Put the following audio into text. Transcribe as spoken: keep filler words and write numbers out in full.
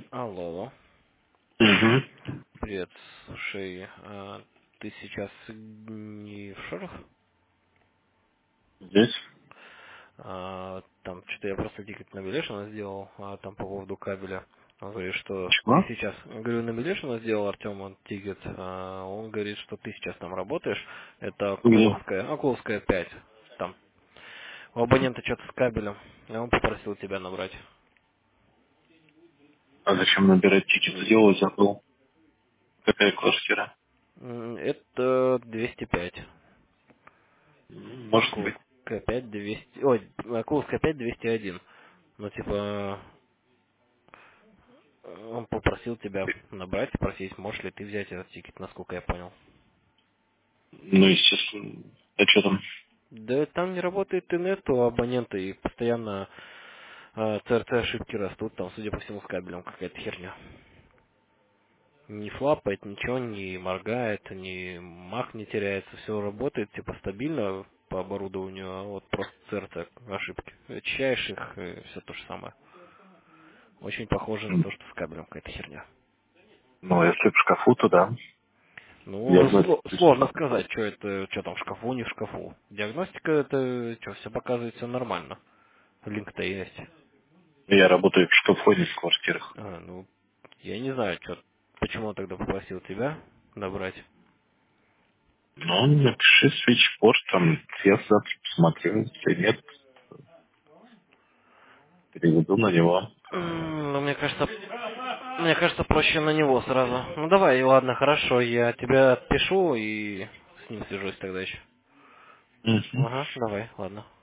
Алло, Угу. привет. Слушай, а ты сейчас не в шорах? Здесь. А, там что-то я просто тикет на Милешина сделал, а там по поводу кабеля. Он говорит, что ты Чего? сейчас, говорю, на Милешина сделал Артем он тикет, а он говорит, что ты сейчас там работаешь, это Где? Окуловская, Окуловская пять, там, у абонента что-то с кабелем, и он попросил тебя набрать. А зачем набирать тикет? Сделал, забыл. Какая квартира? М, Это двести пять. М, Может быть. Окуловская пять двести, ой, Окуловская пять двести один. Ну, типа, он попросил тебя набрать, спросить, можешь ли ты взять этот тикет, насколько я понял. Ну, естественно. А что там? Да там не работает интернет у абонента, и постоянно э, си эр ти ошибки растут, там, судя по всему, с кабелем какая-то херня. Не флапает, ничего не моргает, ни мах не теряется, все работает, типа, стабильно по оборудованию, а вот просто си эр ти ошибки. Очищаешь их, и все то же самое. Очень похоже на М, то, что с кабелем какая-то херня. Ну, если в шкафу, то да. Ну, сло- сложно Диагностика. сказать, что это, что там в шкафу, не в шкафу. Диагностика это, что, все показывает, все нормально. Линк-то есть. Я работаю в шкафу, а не в квартирах. А, ну, я не знаю, что, почему он тогда попросил тебя набрать. Ну, напиши свитчборд, там, я завтра посмотрю. Если нет, переведу на него. М, Ну, мне кажется, мне кажется, проще на него сразу. Ну, давай, ладно, хорошо, я тебя отпишу и с ним свяжусь тогда еще. Угу. Ага, давай, ладно.